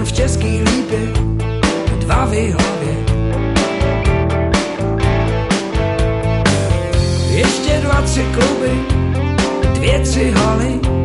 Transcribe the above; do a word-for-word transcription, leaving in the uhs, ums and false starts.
jen v Český Lípě, dva v Jihlavě. Ještě dva, tři kluby, dvě, tři haly,